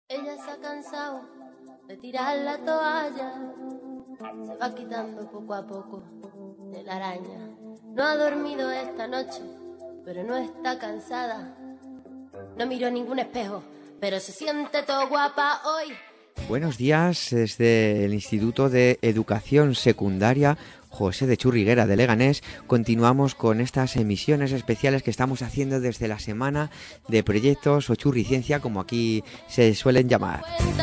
Ella se ha cansado de tirar la toalla, se va quitando poco a poco de la araña. No ha dormido esta noche, pero no está cansada. No miró ningún espejo, pero se siente todo guapa hoy. Buenos días desde el Instituto de Educación Secundaria José de Churriguera de Leganés. Continuamos con estas emisiones especiales que estamos haciendo desde la semana de proyectos o churriciencia, como aquí se suelen llamar.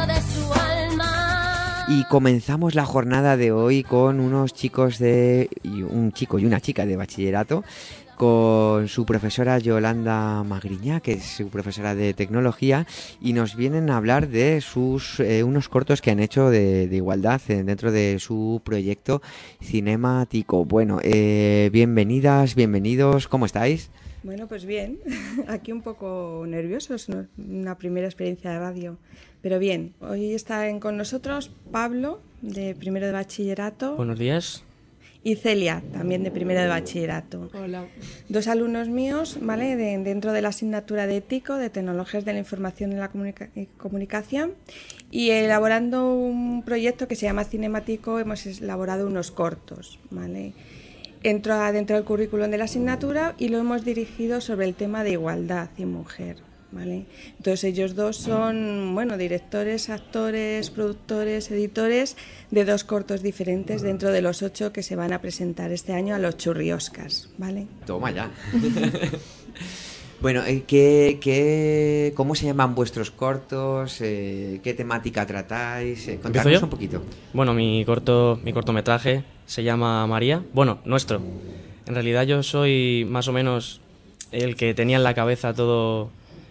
Y comenzamos la jornada de hoy con unos chicos un chico y una chica de bachillerato, con su profesora Yolanda Magriñá, que es su profesora de tecnología, y nos vienen a hablar de sus unos cortos que han hecho de igualdad dentro de su proyecto cinemático. Bueno, bienvenidas, bienvenidos, ¿cómo estáis? Bueno, pues bien, aquí un poco nerviosos, ¿no? Una primera experiencia de radio, pero bien. Hoy está con nosotros Pablo, de primero de bachillerato. Buenos días. Y Celia, también de primero de bachillerato. Hola. Dos alumnos míos, ¿vale? Dentro de la asignatura de ético, de tecnologías de la información y la comunicación, y elaborando un proyecto que se llama Cinemático, hemos elaborado unos cortos, ¿vale? Entra dentro del currículum de la asignatura y lo hemos dirigido sobre el tema de igualdad y mujer, ¿vale? Entonces ellos dos son, bueno, directores, actores, productores, editores de dos cortos diferentes dentro de los 8 que se van a presentar este año a los Churri-Oscars, ¿vale? Toma ya. Bueno, ¿cómo se llaman vuestros cortos? ¿Qué temática tratáis? Contadnos un poquito. Bueno, mi cortometraje se llama María. Bueno, nuestro. En realidad yo soy más o menos el que tenía en la cabeza todo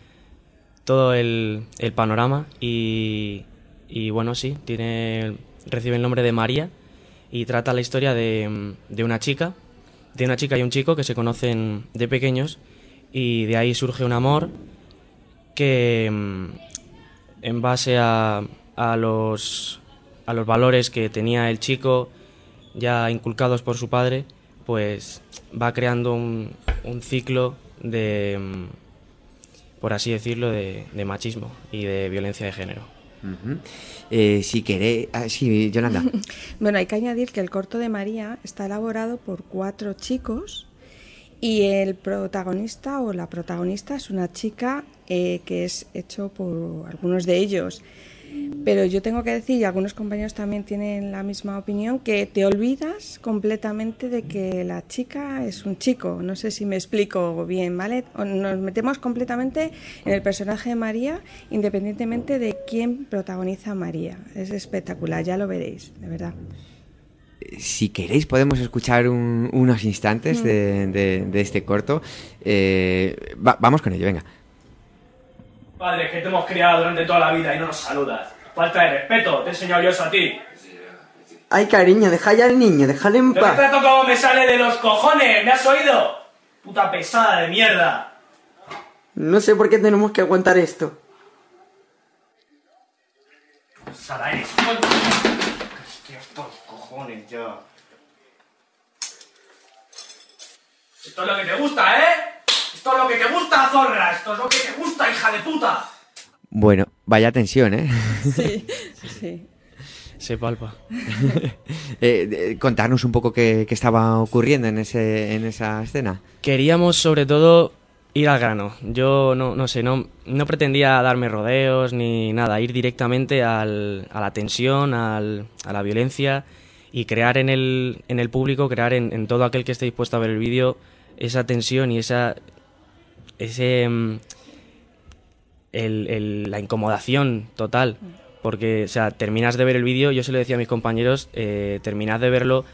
el panorama y bueno, sí, recibe el nombre de María y trata la historia de una chica y un chico que se conocen de pequeños. Y de ahí surge un amor que, en base a los valores que tenía el chico, ya inculcados por su padre, pues va creando un ciclo de, por así decirlo, de machismo y de violencia de género. Uh-huh. Si queréis... sí, Yolanda. Bueno, hay que añadir que el corto de María está elaborado por 4 chicos. Y el protagonista o la protagonista es una chica que es hecho por algunos de ellos. Pero yo tengo que decir, y algunos compañeros también tienen la misma opinión, que te olvidas completamente de que la chica es un chico. No sé si me explico bien, ¿vale? Nos metemos completamente en el personaje de María, independientemente de quién protagoniza a María. Es espectacular, ya lo veréis, de verdad. Si queréis podemos escuchar unos instantes de este corto. Vamos con ello, venga. Padre, que te hemos criado durante toda la vida y no nos saludas. Falta de respeto, te he enseñado yo eso a ti. Ay, cariño, deja ya al niño, déjale en Yo paz. te trato como me sale de los cojones, ¿me has oído? Puta pesada de mierda. No sé por qué tenemos que aguantar esto. Pesada eres. Hostia, estos cojones ya. Esto es lo que te gusta, ¿eh? Esto es lo que te gusta, zorra. Esto es lo que te gusta, hija de puta. Bueno, vaya tensión, ¿eh? Sí, sí. Se palpa. Contarnos un poco qué estaba ocurriendo en esa escena. Queríamos sobre todo ir al grano. Yo no sé, no pretendía darme rodeos ni nada, ir directamente a la tensión, a la violencia y crear en el público, crear en todo aquel que esté dispuesto a ver el vídeo esa tensión y la incomodación total. Porque, o sea, terminas de ver el vídeo, yo se lo decía a mis compañeros, terminad de verlo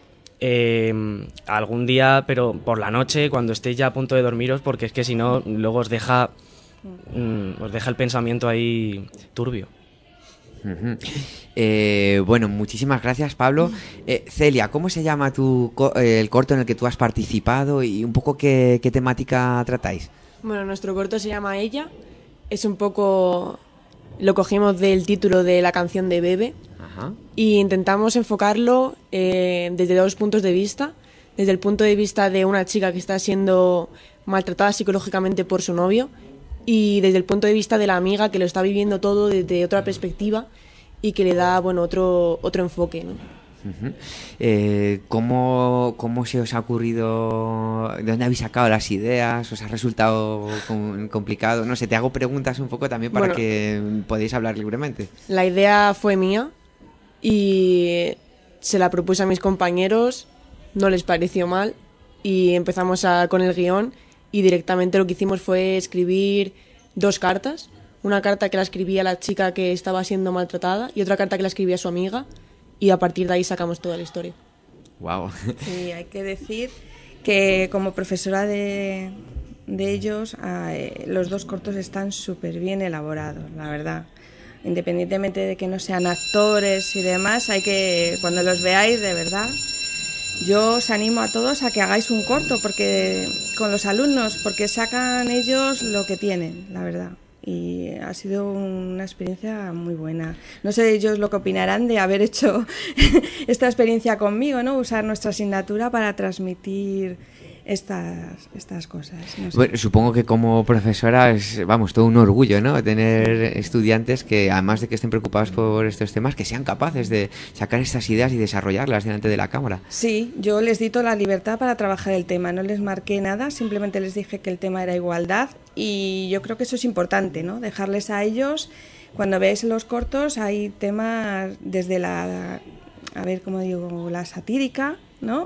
algún día, pero por la noche, cuando estéis ya a punto de dormiros, porque es que si no, luego os deja el pensamiento ahí turbio. Uh-huh. Bueno, muchísimas gracias, Pablo. Celia, ¿cómo se llama el corto en el que tú has participado y un poco qué temática tratáis? Bueno, nuestro corto se llama Ella. Es un poco... Lo cogimos del título de la canción de Bebe. Ajá. Y intentamos enfocarlo desde 2 puntos de vista. Desde el punto de vista de una chica que está siendo maltratada psicológicamente por su novio y desde el punto de vista de la amiga que lo está viviendo todo desde otra perspectiva y que le da, bueno, otro enfoque, ¿no? ¿Cómo se os ha ocurrido? ¿De dónde habéis sacado las ideas? ¿Os ha resultado complicado? No sé, te hago preguntas un poco también para que podáis hablar libremente. La idea fue mía y se la propuse a mis compañeros, no les pareció mal y empezamos con el guión y directamente lo que hicimos fue escribir 2 cartas. Una carta que la escribía la chica que estaba siendo maltratada y otra carta que la escribía su amiga. Y a partir de ahí sacamos toda la historia. Wow. Sí, hay que decir que como profesora de ellos, los 2 cortos están súper bien elaborados, la verdad. Independientemente de que no sean actores y demás, cuando los veáis, de verdad, yo os animo a todos a que hagáis un corto con los alumnos, porque sacan ellos lo que tienen, la verdad. Y ha sido una experiencia muy buena. No sé ellos lo que opinarán de haber hecho esta experiencia conmigo, ¿no? Usar nuestra asignatura para transmitir estas cosas. No sé. Bueno, supongo que como profesora es, vamos, todo un orgullo, ¿no? Tener estudiantes que, además de que estén preocupados por estos temas, que sean capaces de sacar estas ideas y desarrollarlas delante de la cámara. Sí, yo les di toda la libertad para trabajar el tema, no les marqué nada, simplemente les dije que el tema era igualdad y yo creo que eso es importante, ¿no? Dejarles a ellos, cuando veáis los cortos hay temas desde la satírica, ¿no?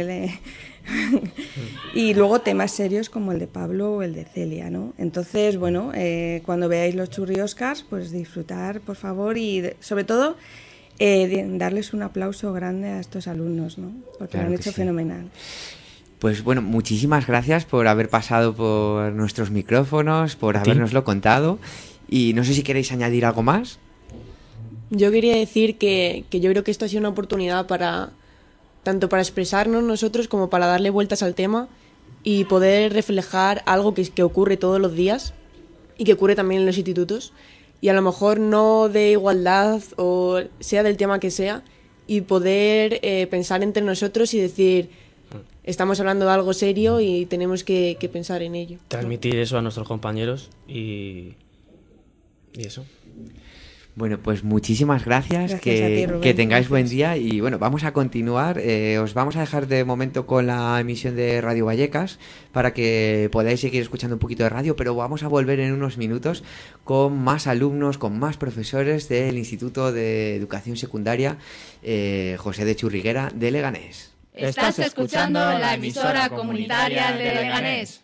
Y luego temas serios como el de Pablo o el de Celia, ¿no? Entonces, bueno, cuando veáis los Churri Oscars, pues disfrutar, por favor, y sobre todo darles un aplauso grande a estos alumnos, ¿no? Porque claro, lo han hecho fenomenal. Pues bueno, muchísimas gracias por haber pasado por nuestros micrófonos, por habérnoslo contado, y no sé si queréis añadir algo más. Yo quería decir que yo creo que esto ha sido una oportunidad tanto para expresarnos nosotros como para darle vueltas al tema y poder reflejar algo que ocurre todos los días y que ocurre también en los institutos y a lo mejor no de igualdad o sea del tema que sea y poder pensar entre nosotros y decir estamos hablando de algo serio y tenemos que pensar en ello. Transmitir eso a nuestros compañeros y eso. Bueno, pues muchísimas gracias a ti, Rubén. Que tengáis buen día y bueno, vamos a continuar. Os vamos a dejar de momento con la emisión de Radio Vallecas para que podáis seguir escuchando un poquito de radio, pero vamos a volver en unos minutos con más alumnos, con más profesores del Instituto de Educación Secundaria José de Churriguera de Leganés. Estás escuchando la emisora comunitaria de Leganés.